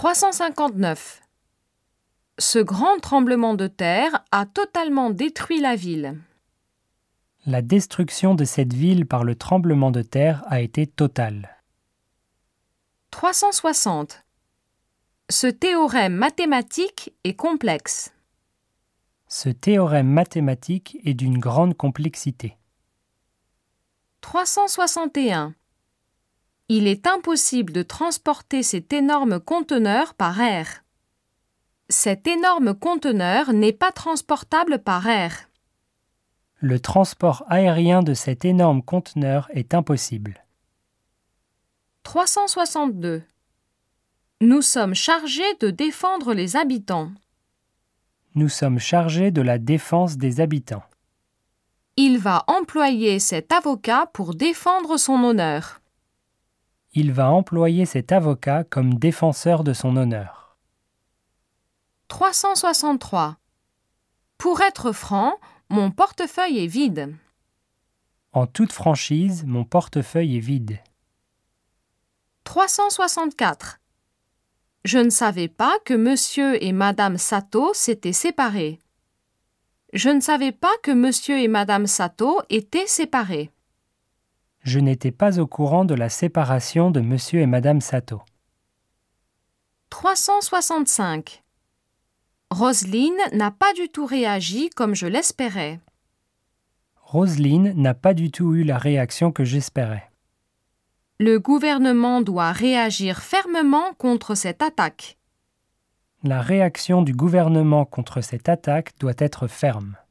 359. Ce grand tremblement de terre a totalement détruit la ville. La destruction de cette ville par le tremblement de terre a été totale. 360. Ce théorème mathématique est complexe. Ce théorème mathématique est d'une grande complexité. 361. Il est impossible de transporter cet énorme conteneur par air. Cet énorme conteneur n'est pas transportable par air. Le transport aérien de cet énorme conteneur est impossible. 362. Nous sommes chargés de défendre les habitants. Nous sommes chargés de la défense des habitants. Il va employer cet avocat pour défendre son honneur. Il va employer cet avocat comme défenseur de son honneur. 363. Pour être franc, mon portefeuille est vide. En toute franchise, mon portefeuille est vide. 364. Je ne savais pas que monsieur et madame Sato s'étaient séparés. Je ne savais pas que monsieur et madame Sato étaient séparés. Je n'étais pas au courant de la séparation de monsieur et madame Sato. 365. Roselyne n'a pas du tout réagi comme je l'espérais. Roselyne n'a pas du tout eu la réaction que j'espérais. Le gouvernement doit réagir fermement contre cette attaque. La réaction du gouvernement contre cette attaque doit être ferme.